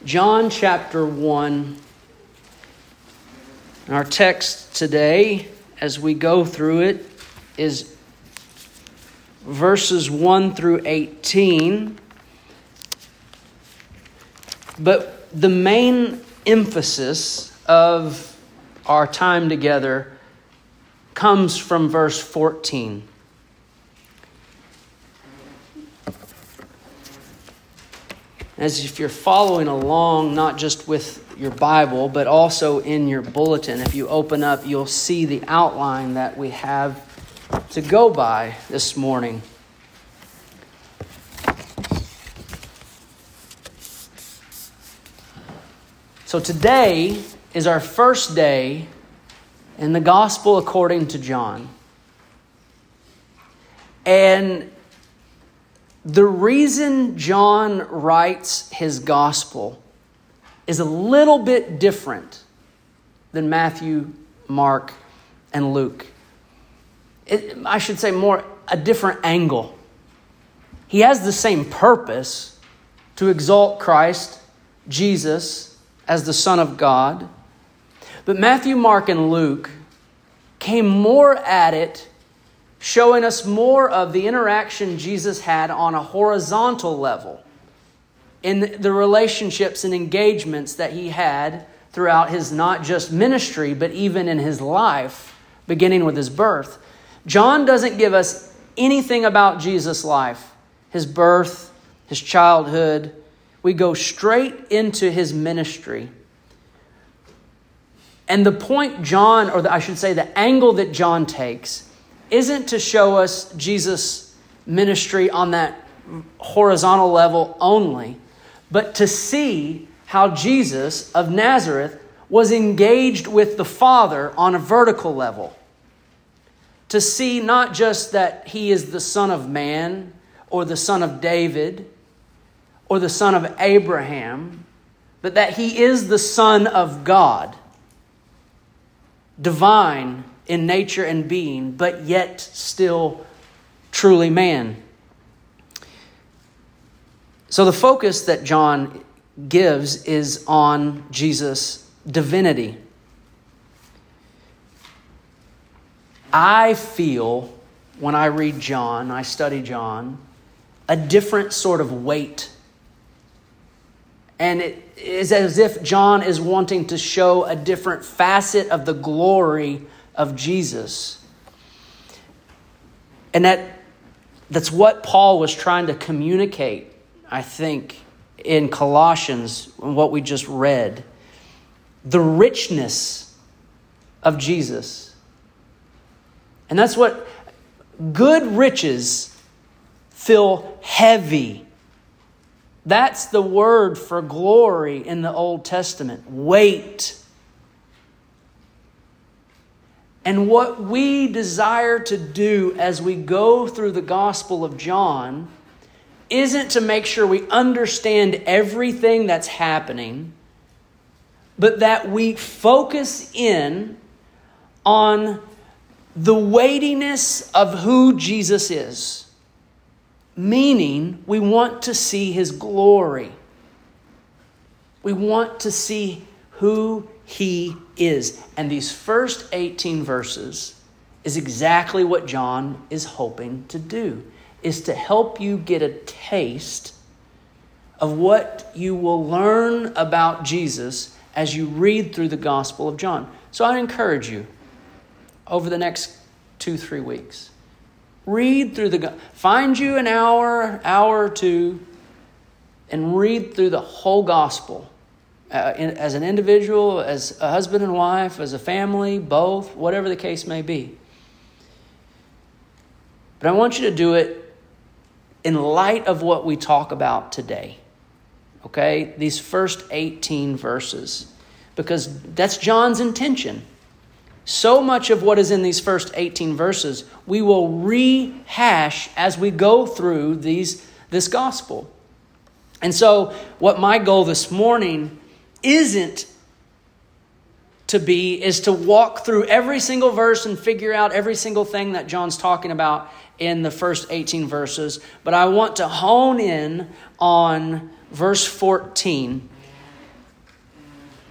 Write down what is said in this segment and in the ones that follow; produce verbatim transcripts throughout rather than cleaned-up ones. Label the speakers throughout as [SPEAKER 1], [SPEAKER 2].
[SPEAKER 1] John chapter one. And our text today, as we go through it, is verses one through eighteen. But the main emphasis of our time together comes from verse fourteen. As if you're following along, not just with your Bible, but also in your bulletin, if you open up, you'll see the outline that we have to go by this morning. So today is our first day in the Gospel according to John. And the reason John writes his Gospel is a little bit different than Matthew, Mark, and Luke. It, I should say more a different angle. He has the same purpose to exalt Christ, Jesus, as the Son of God. But Matthew, Mark, and Luke came more at it, showing us more of the interaction Jesus had on a horizontal level in the relationships and engagements that he had throughout his not just ministry, but even in his life, beginning with his birth. John doesn't give us anything about Jesus' life, his birth, his childhood. We go straight into his ministry. And the point John, or the, I should say the angle that John takes, isn't to show us Jesus' ministry on that horizontal level only, but to see how Jesus of Nazareth was engaged with the Father on a vertical level. To see not just that he is the Son of Man, or the Son of David, or the Son of Abraham, but that he is the Son of God, divine in nature and being, but yet still truly man. So the focus that John gives is on Jesus' divinity. I feel, when I read John, I study John, a different sort of weight. And it is as if John is wanting to show a different facet of the glory of Jesus. And that that's what Paul was trying to communicate, I think, in Colossians, what we just read. The richness of Jesus. And that's what good riches feel heavy. That's the word for glory in the Old Testament. Weight. And what we desire to do as we go through the Gospel of John isn't to make sure we understand everything that's happening, but that we focus in on the weightiness of who Jesus is. Meaning, we want to see his glory. We want to see who he is. And these first eighteen verses is exactly what John is hoping to do, is to help you get a taste of what you will learn about Jesus as you read through the Gospel of John. So I encourage you, over the next two, three weeks, read through the, find you an hour, hour or two, and read through the whole Gospel. Uh, in, as an individual, as a husband and wife, as a family, both, whatever the case may be. But I want you to do it in light of what we talk about today. Okay? These first eighteen verses. Because that's John's intention. So much of what is in these first eighteen verses, we will rehash as we go through these this gospel. And so what my goal this morning isn't to be, is to walk through every single verse and figure out every single thing that John's talking about in the first eighteen verses. But I want to hone in on verse fourteen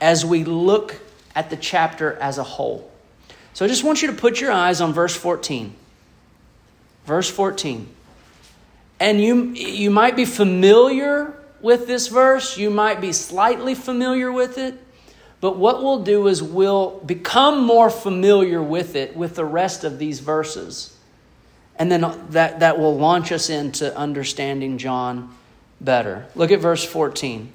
[SPEAKER 1] as we look at the chapter as a whole. So I just want you to put your eyes on verse fourteen. Verse fourteen. And you, you might be familiar with this verse. You might be slightly familiar with it. But what we'll do is we'll become more familiar with it with the rest of these verses. And then that, that will launch us into understanding John better. Look at verse fourteen.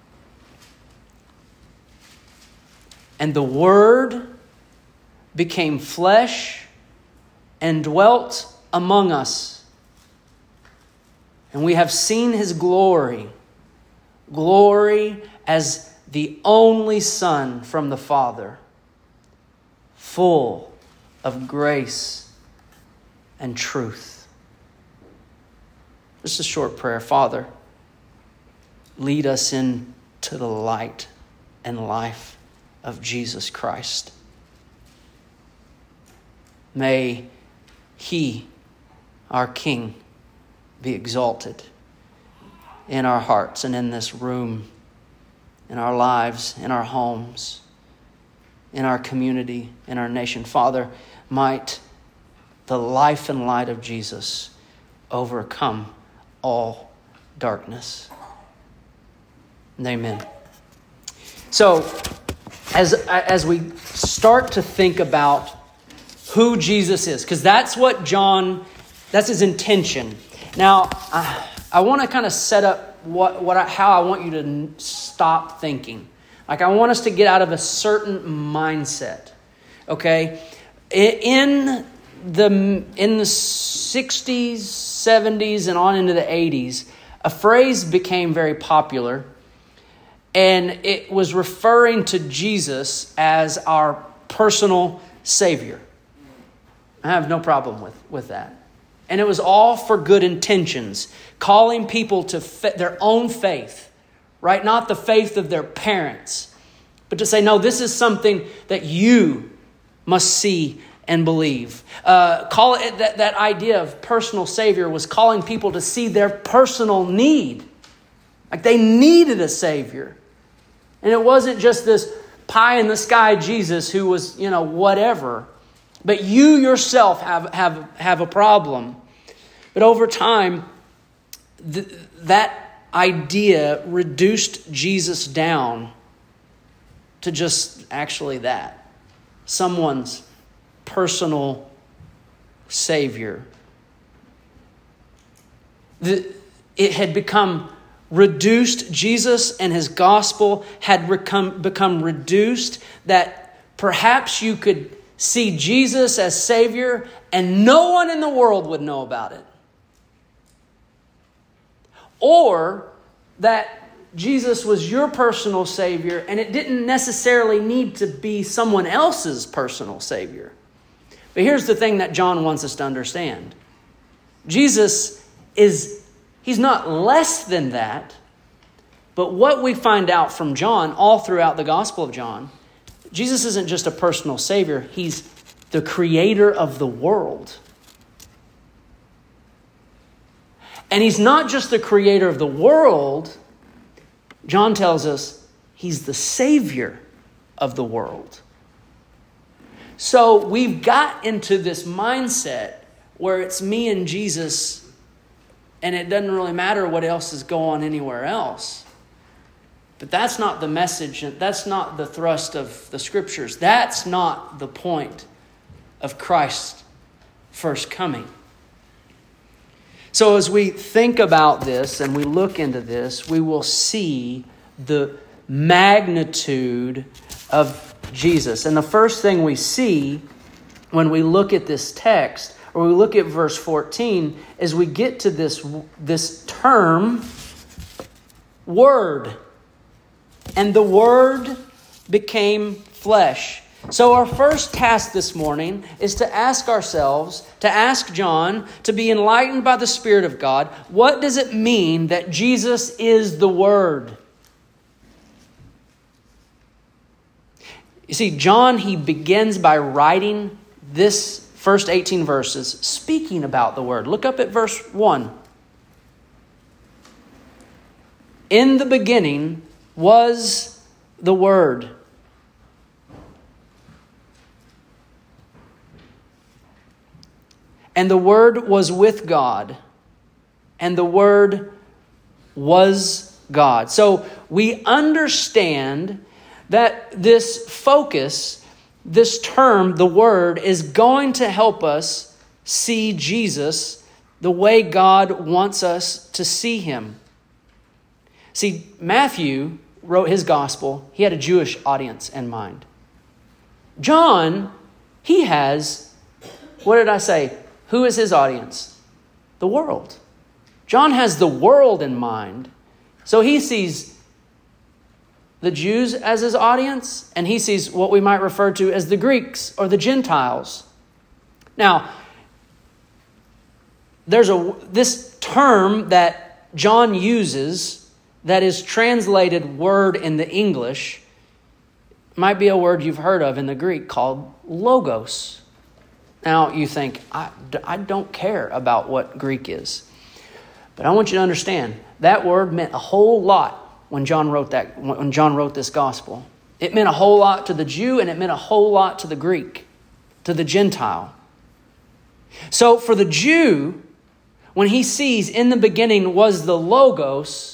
[SPEAKER 1] And the Word became flesh and dwelt among us. And we have seen his glory, glory as the only Son from the Father, full of grace and truth. Just a short prayer. Father, lead us into the light and life of Jesus Christ. May he, our King, be exalted in our hearts and in this room, in our lives, in our homes, in our community, in our nation. Father, might the life and light of Jesus overcome all darkness. Amen. So, as, as we start to think about who Jesus is, because that's what John, that's his intention. Now, I, I want to kind of set up what, what I, how I want you to stop thinking. Like, I want us to get out of a certain mindset. Okay, in the in the sixties, seventies, and on into the eighties, a phrase became very popular, and it was referring to Jesus as our personal Savior. I have no problem with, with that. And it was all for good intentions, calling people to fa- their own faith, right? Not the faith of their parents, but to say, no, this is something that you must see and believe. Uh, call it that, that idea of personal Savior was calling people to see their personal need. Like they needed a Savior. And it wasn't just this pie in the sky Jesus who was, you know, whatever. But you yourself have, have, have a problem. But over time, th- that idea reduced Jesus down to just actually that. Someone's personal Savior. The, it had become reduced. Jesus and his gospel had become, become reduced that perhaps you could see Jesus as Savior and no one in the world would know about it. Or that Jesus was your personal Savior and it didn't necessarily need to be someone else's personal Savior. But here's the thing that John wants us to understand. Jesus is, he's not less than that. But what we find out from John all throughout the Gospel of John, Jesus isn't just a personal Savior. He's the creator of the world. And he's not just the creator of the world. John tells us he's the Savior of the world. So we've got into this mindset where it's me and Jesus, and it doesn't really matter what else is going on anywhere else. But that's not the message. That's not the thrust of the Scriptures. That's not the point of Christ's first coming. So as we think about this and we look into this, we will see the magnitude of Jesus. And the first thing we see when we look at this text, or we look at verse fourteen, is we get to this, this term, Word. And the Word became flesh. So our first task this morning is to ask ourselves, to ask John, to be enlightened by the Spirit of God, what does it mean that Jesus is the Word? You see, John, he begins by writing this first eighteen verses, speaking about the Word. Look up at verse one. In the beginning was the Word, And the Word was with God, and the Word was God. So we understand that this focus, this term, the Word, is going to help us see Jesus the way God wants us to see him. See, Matthew wrote his gospel. He had a Jewish audience in mind. John, he has, what did I say? Who is his audience? The world. John has the world in mind. So he sees the Jews as his audience, and he sees what we might refer to as the Greeks or the Gentiles. Now, there's a this term that John uses that is translated word in the English, might be a word you've heard of in the Greek called logos. Now you think, I, I don't care about what Greek is. But I want you to understand, that word meant a whole lot when John wrote that, when John wrote this gospel. It meant a whole lot to the Jew, and it meant a whole lot to the Greek, to the Gentile. So for the Jew, when he sees in the beginning was the logos,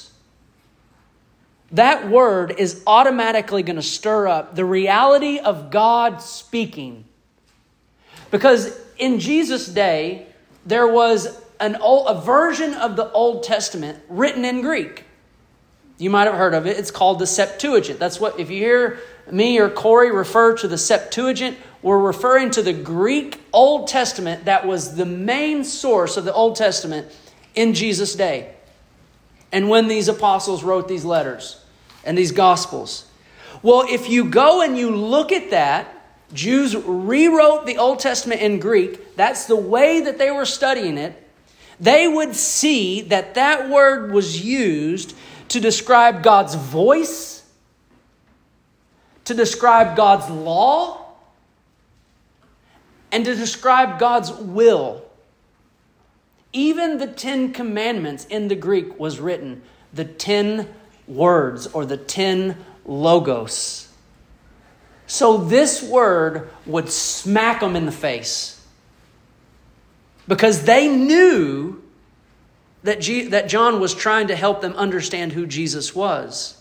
[SPEAKER 1] that word is automatically going to stir up the reality of God speaking. Because in Jesus' day, there was an old, a version of the Old Testament written in Greek. You might have heard of it. It's called the Septuagint. That's what, if you hear me or Corey refer to the Septuagint, we're referring to the Greek Old Testament that was the main source of the Old Testament in Jesus' day. And when these apostles wrote these letters and these gospels. Well, if you go and you look at that, Jews rewrote the Old Testament in Greek. That's the way that they were studying it. They would see that that word was used to describe God's voice, to describe God's law, and to describe God's will. Even the Ten Commandments in the Greek was written, the ten words or the ten logos. So this word would smack them in the face because they knew that, G- that John was trying to help them understand who Jesus was.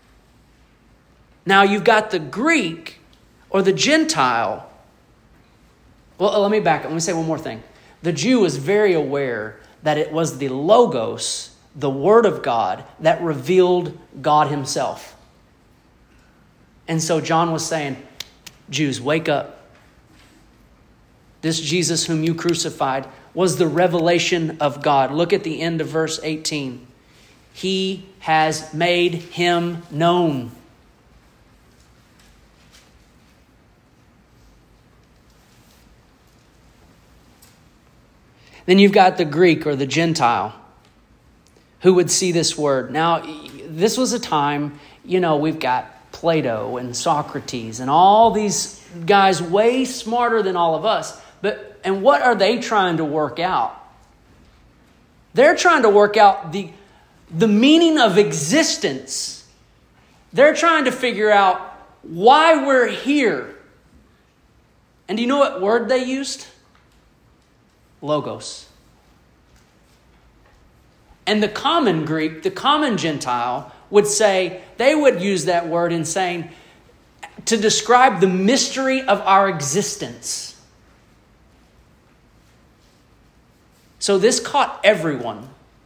[SPEAKER 1] Now you've got the Greek or the Gentile. Well, let me back up. Let me say one more thing. The Jew was very aware that it was the Logos, the Word of God, that revealed God himself. And so John was saying, Jews, wake up. This Jesus whom you crucified was the revelation of God. Look at the end of verse eighteen. He has made him known. Then you've got the Greek or the Gentile who would see this word. Now, this was a time, you know, we've got Plato and Socrates and all these guys way smarter than all of us. But and what are they trying to work out? They're trying to work out the, the meaning of existence. They're trying to figure out why we're here. And do you know what word they used? Logos. And the common Greek, the common Gentile, would say, they would use that word in saying, to describe the mystery of our existence. So this caught everyone.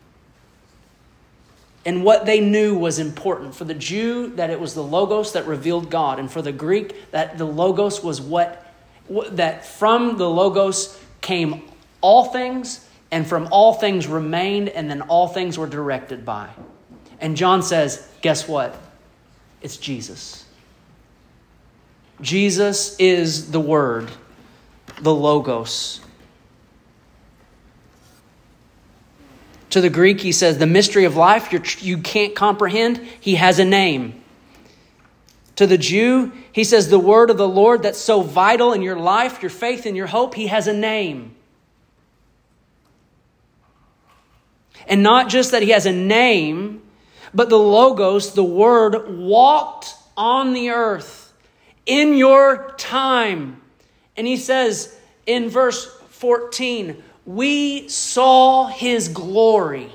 [SPEAKER 1] And what they knew was important. For the Jew, that it was the Logos that revealed God. And for the Greek, that the Logos was what, that from the Logos came all things, and from all things remained, and then all things were directed by. And John says, guess what? It's Jesus. Jesus is the Word, the Logos. To the Greek, he says, the mystery of life you're, you can't comprehend, he has a name. To the Jew, he says, the word of the Lord that's so vital in your life, your faith and your hope, he has a name. And not just that he has a name, but the Logos, the Word, walked on the earth in your time. And he says in verse fourteen, we saw his glory.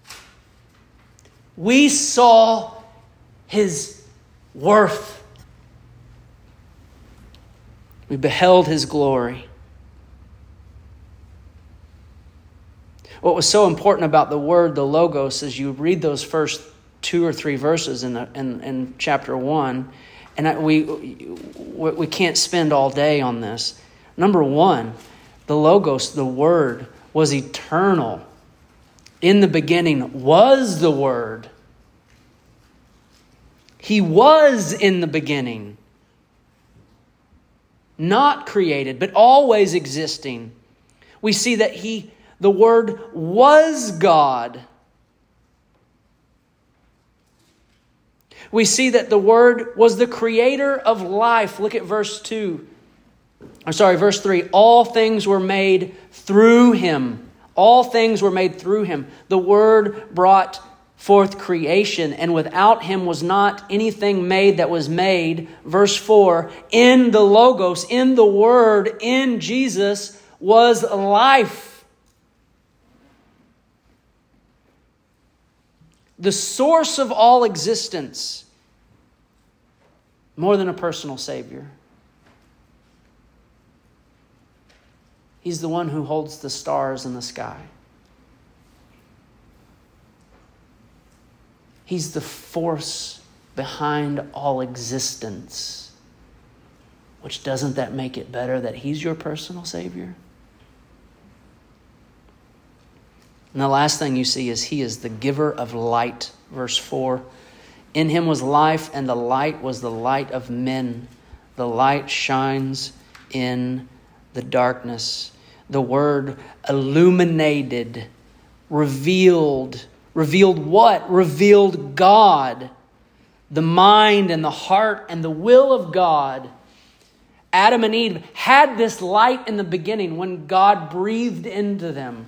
[SPEAKER 1] We saw his worth. We beheld his glory. What was so important about the word, the logos, is you read those first two or three verses in the, in, in chapter one, and I, we we can't spend all day on this. Number one, the logos, the word, was eternal. In the beginning was the Word. He was in the beginning. Not created, but always existing. We see that he, the Word was God. We see that the Word was the creator of life. Look at verse two. I'm sorry, verse three. All things were made through him. All things were made through him. The Word brought forth creation, and without him was not anything made that was made. Verse four, in the Logos, in the Word, in Jesus was life. The source of all existence, more than a personal Savior. He's the one who holds the stars in the sky. He's the force behind all existence. Which, doesn't that make it better that he's your personal Savior? And the last thing you see is he is the giver of light. Verse four. In him was life, and the light was the light of men. The light shines in the darkness. The Word illuminated, revealed. Revealed what? Revealed God. The mind and the heart and the will of God. Adam and Eve had this light in the beginning when God breathed into them.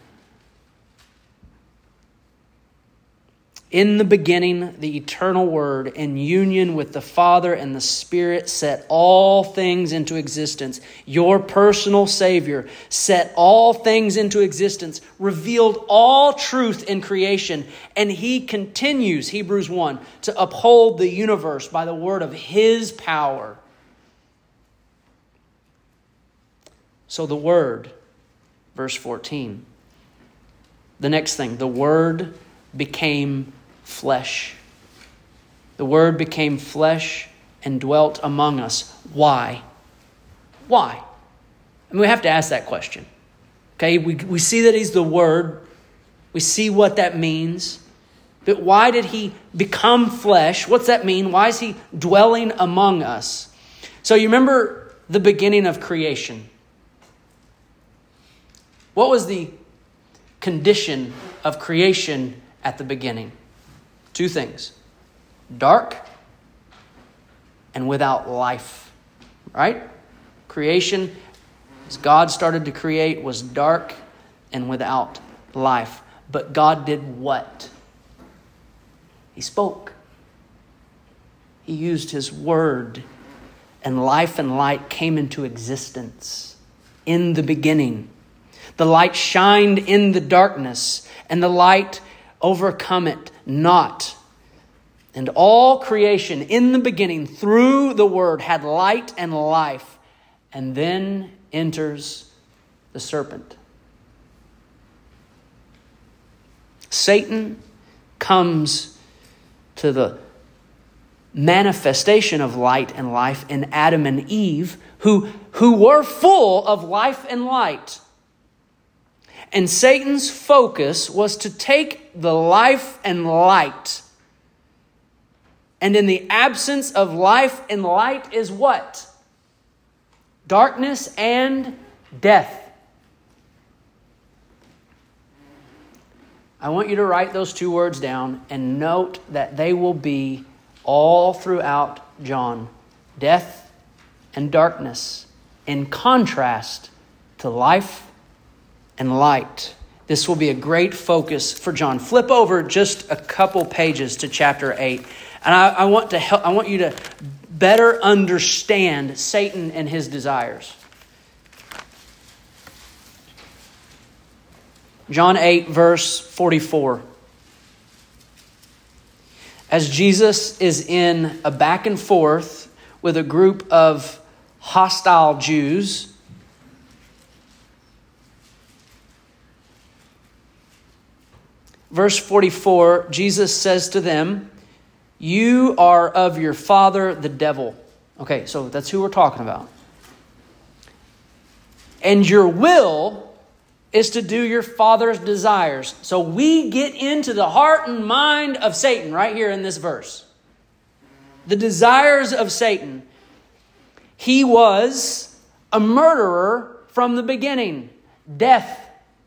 [SPEAKER 1] In the beginning, the eternal Word, in union with the Father and the Spirit, set all things into existence. Your personal Savior set all things into existence, revealed all truth in creation, and he continues, Hebrews one, to uphold the universe by the word of his power. So the Word, verse fourteen. The next thing, the Word became flesh. The Word became flesh and dwelt among us. Why? Why? I mean, we have to ask that question. Okay, we, we see that he's the Word. We see what that means. But why did he become flesh? What's that mean? Why is he dwelling among us? So you remember the beginning of creation. What was the condition of creation at the beginning? Two things. Dark and without life. Right? Creation, as God started to create, was dark and without life. But God did what? He spoke. He used his word, and life and light came into existence in the beginning. The light shined in the darkness, and the light overcome it not. And all creation in the beginning through the word had light and life. And then enters the serpent. Satan comes to the manifestation of light and life in Adam and Eve, who, who were full of life and light. And Satan's focus was to take the life and light. And in the absence of life and light is what? Darkness and death. I want you to write those two words down and note that they will be all throughout John. Death and darkness in contrast to life and light. This will be a great focus for John. Flip over just a couple pages to chapter eight. And I, I want to help, I want you to better understand Satan and his desires. John eight, verse forty-four. As Jesus is in a back and forth with a group of hostile Jews, verse forty-four, Jesus says to them, "You are of your father, the devil." Okay, so that's who we're talking about. "And your will is to do your father's desires." So we get into the heart and mind of Satan right here in this verse. The desires of Satan. He was a murderer from the beginning. Death.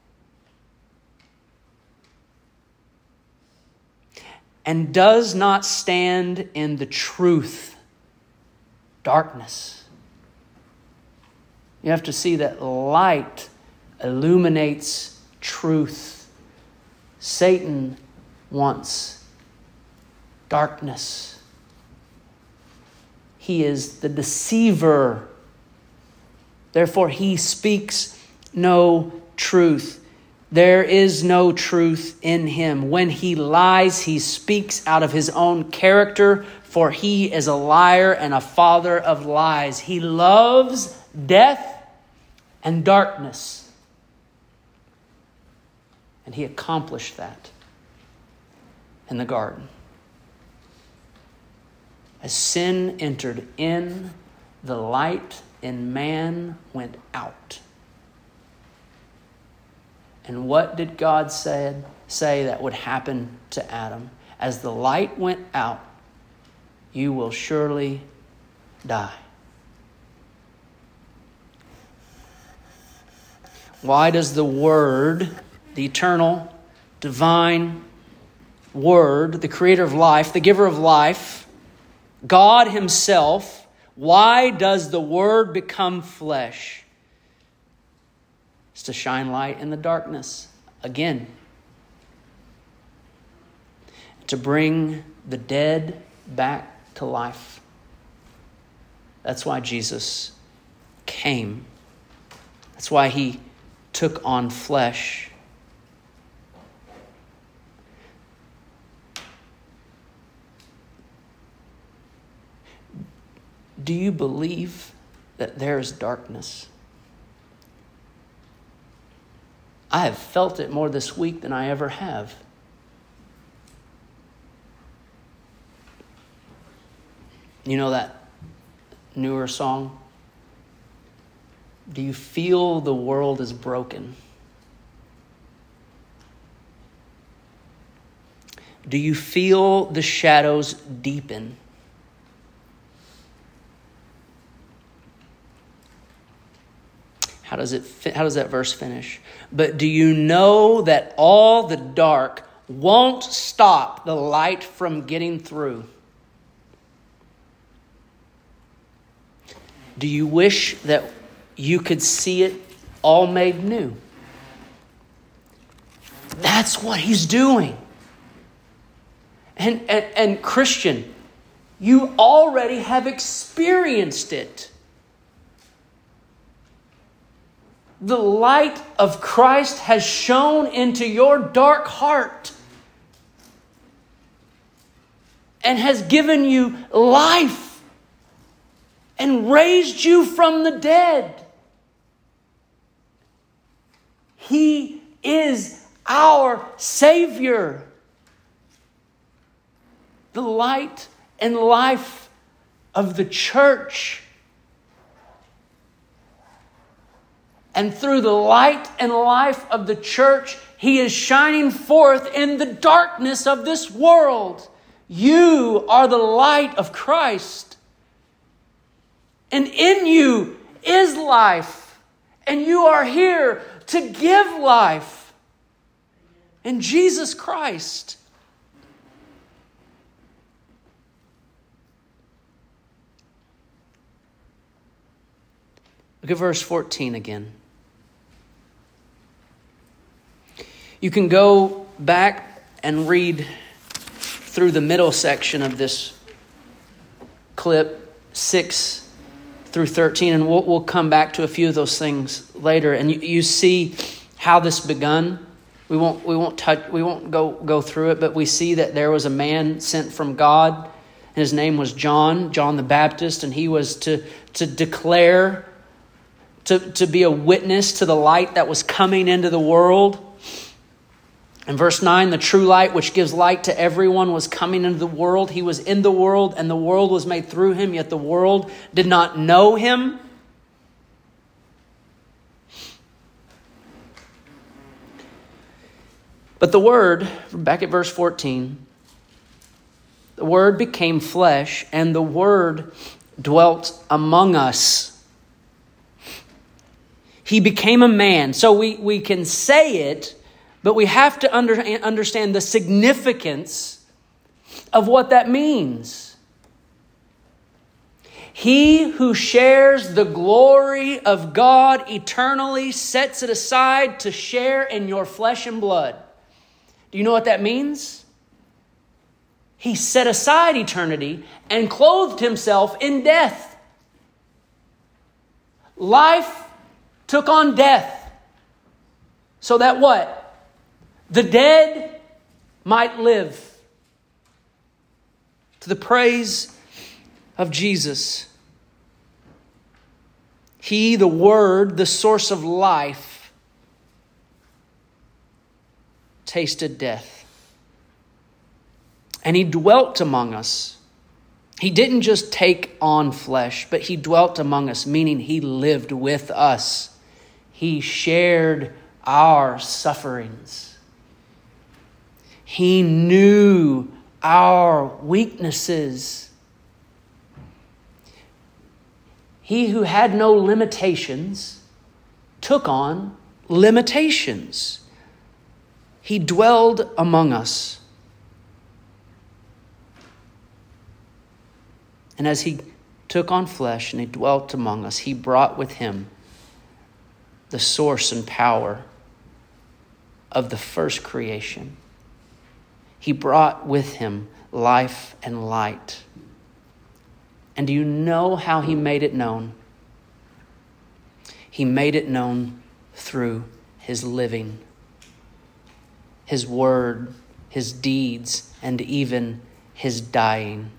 [SPEAKER 1] And does not stand in the truth. Darkness. You have to see that light illuminates truth. Satan wants darkness. He is the deceiver. Therefore, he speaks no truth. There is no truth in him. When he lies, he speaks out of his own character, for he is a liar and a father of lies. He loves death and darkness. And he accomplished that in the garden. As sin entered in, the light in man went out. And what did God say, say that would happen to Adam? As the light went out, you will surely die. Why does the Word, the eternal, divine Word, the creator of life, the giver of life, God himself, why does the Word become flesh? It's to shine light in the darkness again. To bring the dead back to life. That's why Jesus came. That's why he took on flesh. Do you believe that there is darkness? I have felt it more this week than I ever have. You know that newer song? Do you feel the world is broken? Do you feel the shadows deepen? How does it fit? How does that verse finish? But do you know that all the dark won't stop the light from getting through? Do you wish that you could see it all made new? That's what he's doing. And, and, and Christian, you already have experienced it. The light of Christ has shone into your dark heart and has given you life and raised you from the dead. He is our Savior. The light and life of the church. And through the light and life of the church, he is shining forth in the darkness of this world. You are the light of Christ. And in you is life. And you are here to give life in Jesus Christ. Look at verse fourteen again. You can go back and read through the middle section of this clip, six through thirteen, and we'll, we'll come back to a few of those things later. And you, you see how this begun. We won't we won't touch we won't go go through it, but we see that there was a man sent from God. His name was John, John the Baptist, and he was to to declare, to, to be a witness to the light that was coming into the world. In verse nine, the true light which gives light to everyone was coming into the world. He was in the world, and the world was made through him, yet the world did not know him. But the Word, back at verse fourteen, the Word became flesh, and the Word dwelt among us. He became a man. So we, we can say it, but we have to under, understand the significance of what that means. He who shares the glory of God eternally sets it aside to share in your flesh and blood. Do you know what that means? He set aside eternity and clothed himself in death. Life took on death. So that what? The dead might live. To the praise of Jesus. He, the Word, the source of life, tasted death. And he dwelt among us. He didn't just take on flesh, but he dwelt among us, meaning he lived with us. He shared our sufferings. He knew our weaknesses. He who had no limitations took on limitations. He dwelled among us. And as he took on flesh and he dwelt among us, he brought with him the source and power of the first creation. He brought with him life and light. And do you know how he made it known? He made it known through his living, his word, his deeds, and even his dying.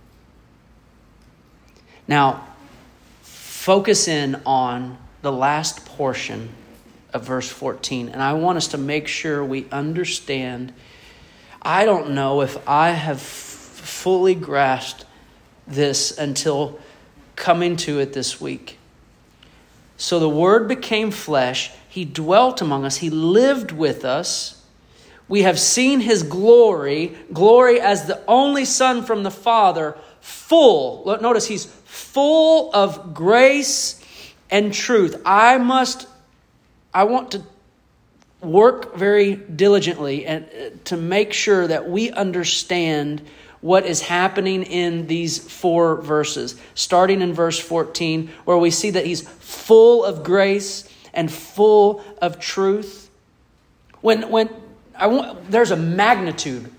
[SPEAKER 1] Now, focus in on the last portion of verse fourteen. And I want us to make sure we understand. I don't know if I have f- fully grasped this until coming to it this week. So the Word became flesh. He dwelt among us. He lived with us. We have seen his glory, glory as the only Son from the Father, full. Notice he's full of grace and truth. I must, I want to work very diligently and to make sure that we understand what is happening in these four verses. Starting in verse fourteen, where we see that he's full of grace and full of truth. When, when, I want, there's a magnitude.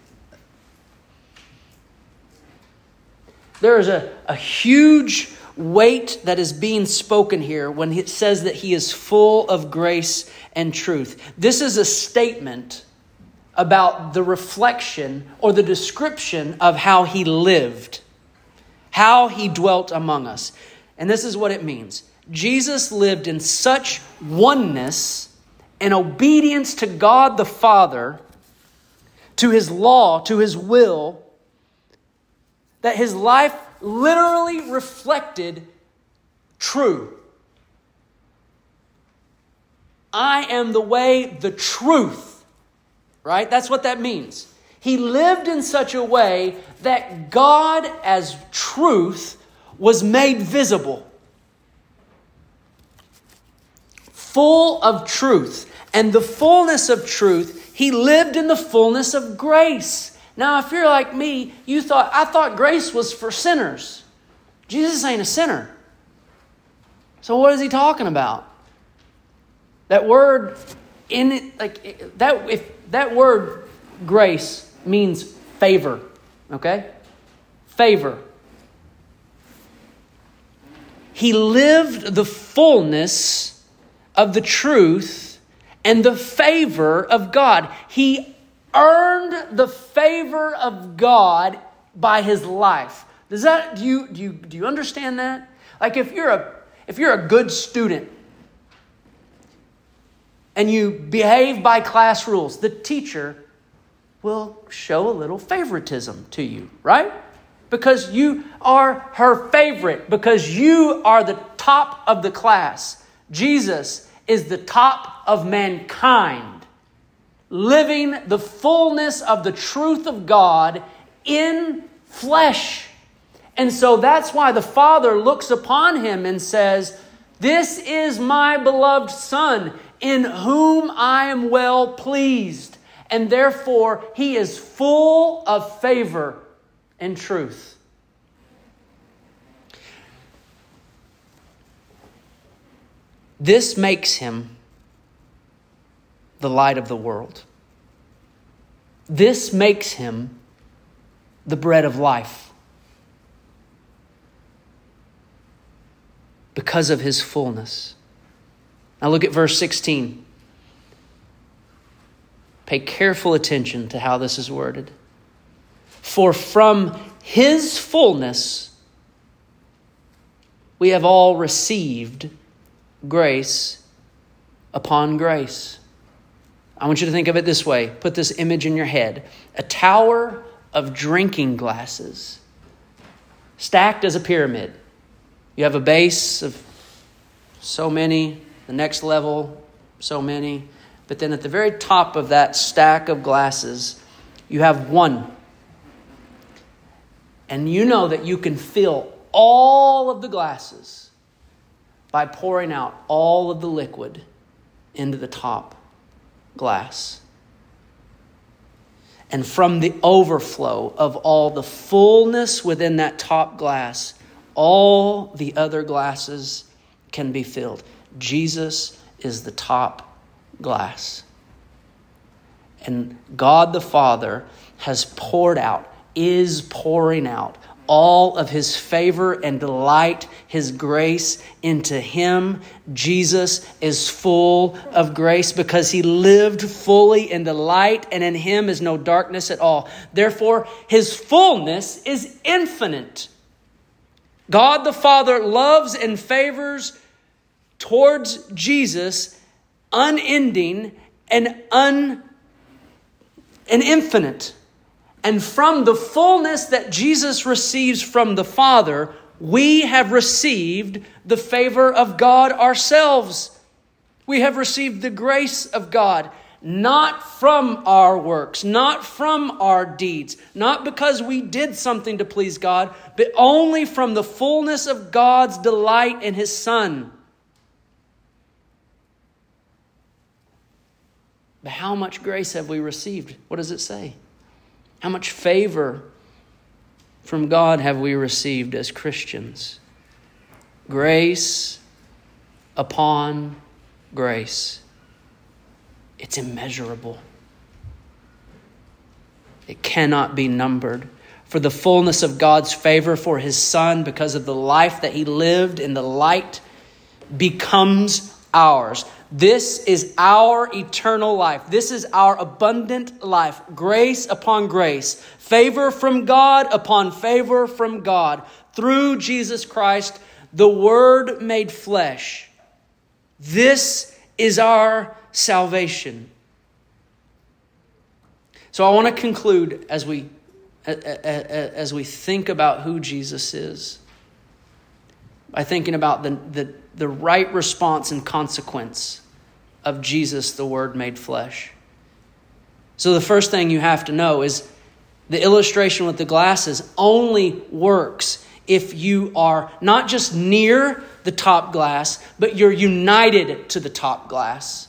[SPEAKER 1] There is a, a huge weight that is being spoken here when it says that he is full of grace and truth. This is a statement about the reflection or the description of how he lived, how he dwelt among us. And this is what it means. Jesus lived in such oneness and obedience to God the Father, to his law, to his will, that his life literally reflected true. I am the way, the truth. Right? That's what that means. He lived in such a way that God as truth was made visible. Full of truth. And the fullness of truth, he lived in the fullness of grace. Now, if you're like me, you thought, I thought grace was for sinners. Jesus ain't a sinner. So what is he talking about? That word in it, like that, if that word grace means favor, okay? Favor. He lived the fullness of the truth and the favor of God. He earned the favor of God by his life. Does that, do you, do you, do you understand that? Like if you're a, if you're a good student and you behave by class rules, the teacher will show a little favoritism to you, right? Because you are her favorite, because you are the top of the class. Jesus is the top of mankind, living the fullness of the truth of God in flesh. And so that's why the Father looks upon him and says, "This is my beloved Son, in whom I am well pleased." And therefore, he is full of favor and truth. This makes him the light of the world. This makes him the bread of life. Because of his fullness. Now look at verse sixteen. Pay careful attention to how this is worded. For from his fullness we have all received grace upon grace. I want you to think of it this way. Put this image in your head. A tower of drinking glasses stacked as a pyramid. You have a base of so many, the next level, so many. But then at the very top of that stack of glasses, you have one. And you know that you can fill all of the glasses by pouring out all of the liquid into the top glass. And from the overflow of all the fullness within that top glass, all the other glasses can be filled. Jesus is the top glass. And God the Father has poured out, is pouring out all of his favor and delight, his grace into him. Jesus is full of grace because he lived fully in the light, and in him is no darkness at all. Therefore, his fullness is infinite. God the Father loves and favors towards Jesus unending and un and infinite. And from the fullness that Jesus receives from the Father, we have received the favor of God ourselves. We have received the grace of God, not from our works, not from our deeds, not because we did something to please God, but only from the fullness of God's delight in his Son. But how much grace have we received? What does it say? How much favor from God have we received as Christians? Grace upon grace. It's immeasurable. It cannot be numbered. For the fullness of God's favor for his Son, because of the life that he lived in the light, becomes ours. This is our eternal life. This is our abundant life. Grace upon grace. Favor from God upon favor from God. Through Jesus Christ, the Word made flesh. This is our salvation. So I want to conclude as we as we think about who Jesus is by thinking about the, the, the right response and consequence of Jesus, the Word made flesh. So the first thing you have to know is the illustration with the glasses only works if you are not just near the top glass, but you're united to the top glass.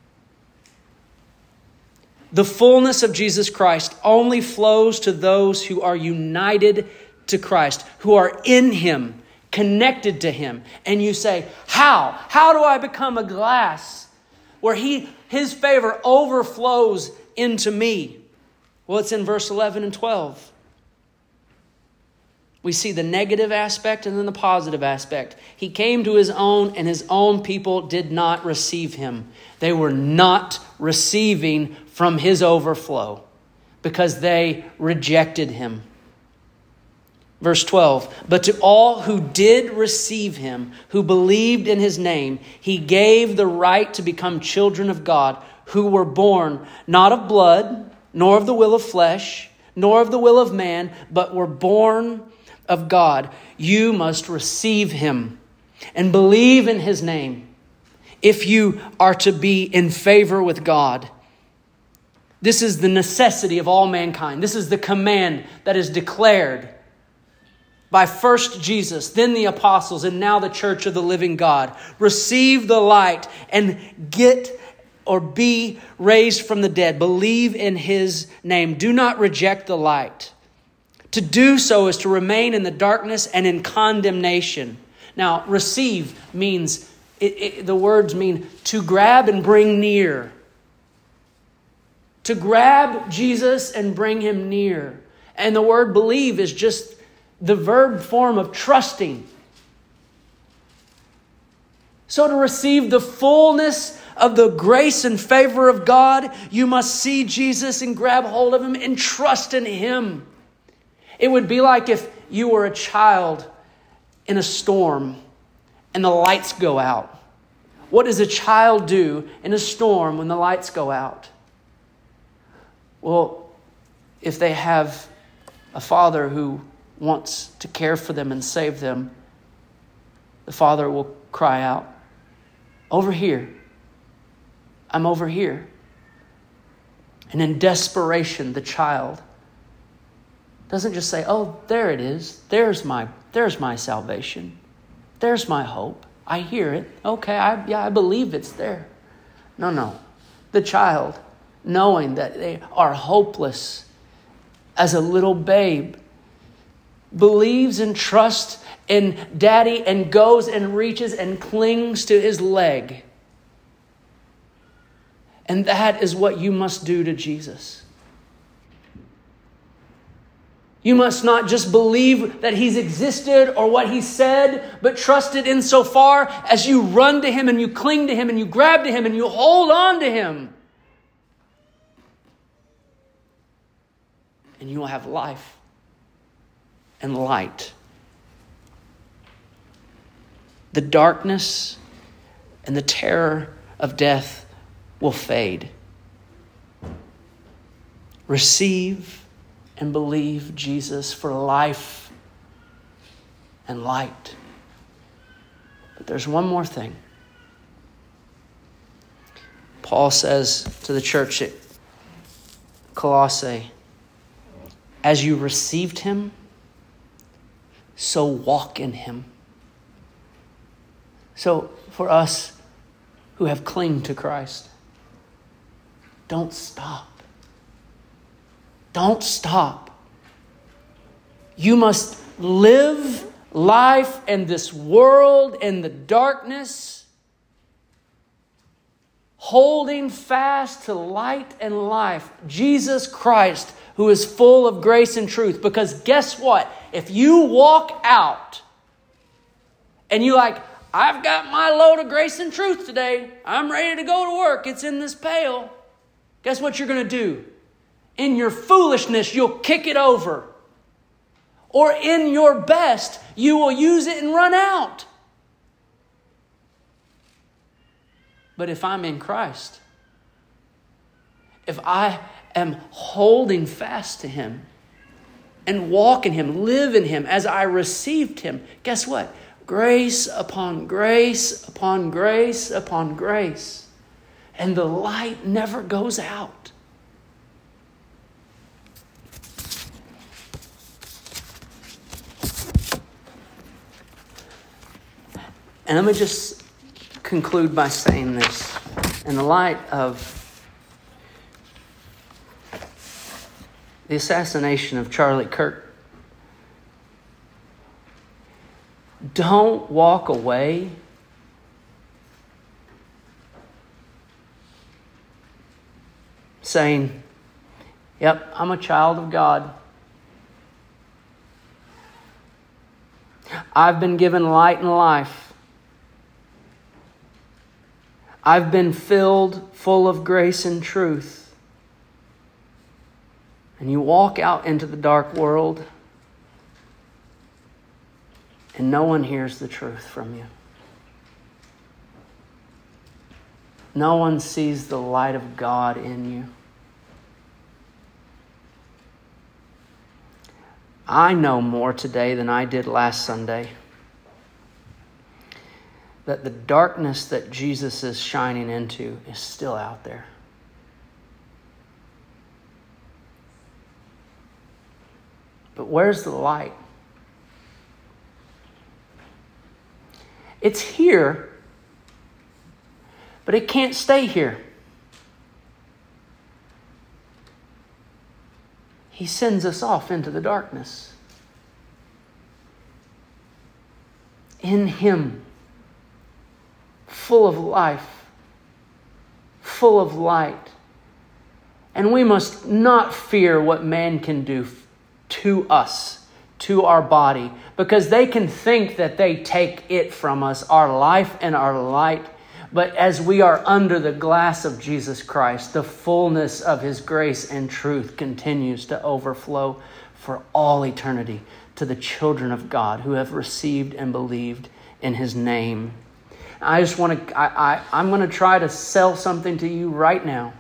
[SPEAKER 1] The fullness of Jesus Christ only flows to those who are united to Christ, who are in him, connected to him. And you say, how? How do I become a glass where he, his favor overflows into me? Well, it's in verse eleven and twelve. We see the negative aspect and then the positive aspect. He came to his own, and his own people did not receive him. They were not receiving from his overflow because they rejected him. Verse twelve, but to all who did receive him, who believed in his name, he gave the right to become children of God, who were born not of blood, nor of the will of flesh, nor of the will of man, but were born of God. You must receive him and believe in his name if you are to be in favor with God. This is the necessity of all mankind. This is the command that is declared by first Jesus, then the apostles, and now the church of the living God. Receive the light and get or be raised from the dead. Believe in his name. Do not reject the light. To do so is to remain in the darkness and in condemnation. Now, receive means, it, it, the words mean to grab and bring near. To grab Jesus and bring him near. And the word believe is just the verb form of trusting. So to receive the fullness of the grace and favor of God, you must see Jesus and grab hold of him and trust in him. It would be like if you were a child in a storm and the lights go out. What does a child do in a storm when the lights go out? Well, if they have a father who wants to care for them and save them, the father will cry out, "Over here. I'm over here." And in desperation, the child doesn't just say, "Oh, there it is. There's my, there's my salvation. There's my hope. I hear it. Okay, I, yeah, I believe it's there." No, no. The child, knowing that they are hopeless as a little babe, believes and trusts in daddy and goes and reaches and clings to his leg. And that is what you must do to Jesus. You must not just believe that he's existed or what he said, but trust it insofar as you run to him and you cling to him and you grab to him and you hold on to him. And you will have life and light. The darkness and the terror of death will fade. Receive and believe Jesus for life and light. But there's one more thing. Paul says to the church at Colossae, as you received him, so walk in him. So for us who have clung to Christ, don't stop. Don't stop. You must live life in this world, in the darkness, holding fast to light and life, Jesus Christ, who is full of grace and truth. Because guess what? If you walk out and you like, I've got my load of grace and truth today, I'm ready to go to work, it's in this pail. Guess what you're going to do? In your foolishness, you'll kick it over. Or in your best, you will use it and run out. But if I'm in Christ, if I am holding fast to him and walk in him, live in him as I received him, guess what? Grace upon grace upon grace upon grace. And the light never goes out. And let me just conclude by saying this. In the light of the assassination of Charlie Kirk, don't walk away saying, yep, I'm a child of God. I've been given light and life. I've been filled full of grace and truth. And you walk out into the dark world and no one hears the truth from you. No one sees the light of God in you. I know more today than I did last Sunday. That the darkness that Jesus is shining into is still out there. But where's the light? It's here, but it can't stay here. He sends us off into the darkness. In Him, full of life, full of light. And we must not fear what man can do to us, to our body, because they can think that they take it from us, our life and our light. But as we are under the glass of Jesus Christ, the fullness of His grace and truth continues to overflow for all eternity to the children of God who have received and believed in His name. I just want to, I, I, I'm going to try to sell something to you right now.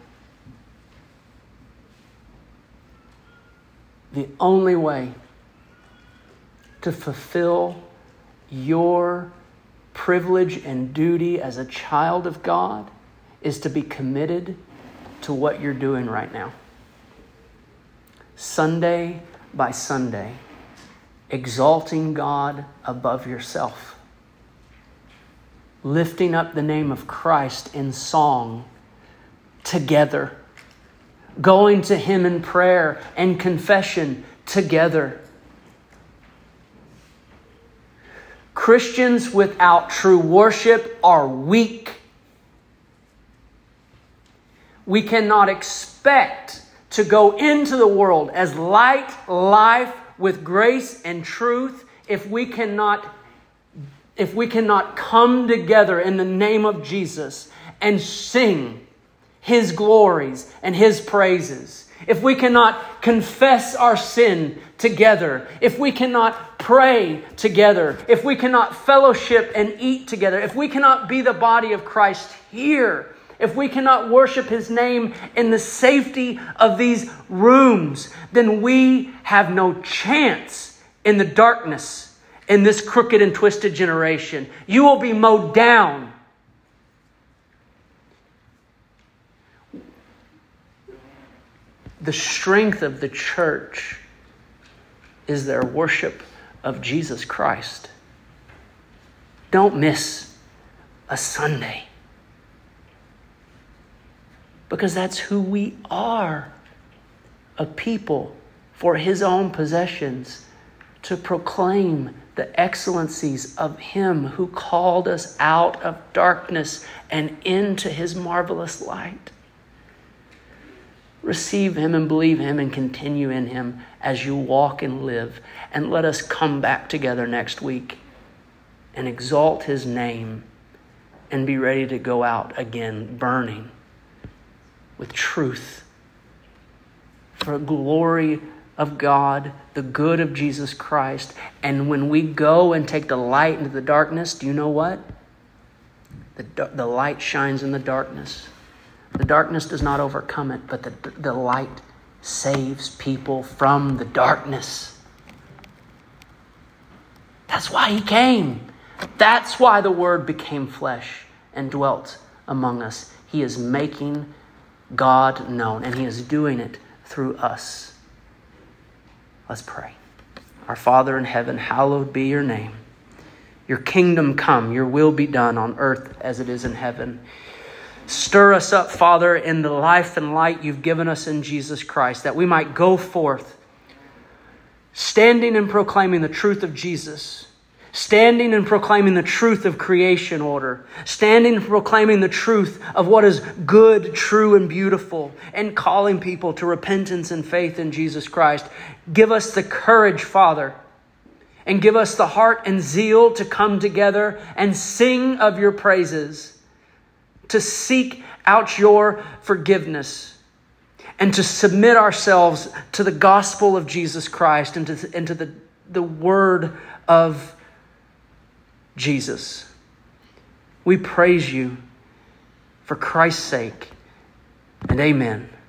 [SPEAKER 1] The only way to fulfill your privilege and duty as a child of God is to be committed to what you're doing right now. Sunday by Sunday, exalting God above yourself. Lifting up the name of Christ in song together. Going to Him in prayer and confession together. Christians without true worship are weak. We cannot expect to go into the world as light, life, with grace and truth if we cannot, if we cannot come together in the name of Jesus and sing His glories and His praises. If we cannot confess our sin together, if we cannot pray together, if we cannot fellowship and eat together, if we cannot be the body of Christ here, if we cannot worship His name in the safety of these rooms, then we have no chance in the darkness in this crooked and twisted generation. You will be mowed down. The strength of the church is their worship of Jesus Christ. Don't miss a Sunday. Because that's who we are. A people for His own possessions, to proclaim the excellencies of Him who called us out of darkness and into His marvelous light. Receive Him and believe Him and continue in Him as you walk and live. And let us come back together next week and exalt His name and be ready to go out again burning with truth for the glory of God, the good of Jesus Christ. And when we go and take the light into the darkness, do you know what? The, the light shines in the darkness. The darkness does not overcome it, but the, the light saves people from the darkness. That's why He came. That's why the Word became flesh and dwelt among us. He is making God known, and He is doing it through us. Let's pray. Our Father in heaven, hallowed be Your name. Your kingdom come, Your will be done on earth as it is in heaven. Stir us up, Father, in the life and light You've given us in Jesus Christ, that we might go forth, standing and proclaiming the truth of Jesus, standing and proclaiming the truth of creation order, standing and proclaiming the truth of what is good, true, and beautiful, and calling people to repentance and faith in Jesus Christ. Give us the courage, Father, and give us the heart and zeal to come together and sing of your praises, to seek out your forgiveness, and to submit ourselves to the gospel of Jesus Christ and to, and to the, the word of Jesus. We praise you for Christ's sake, and amen.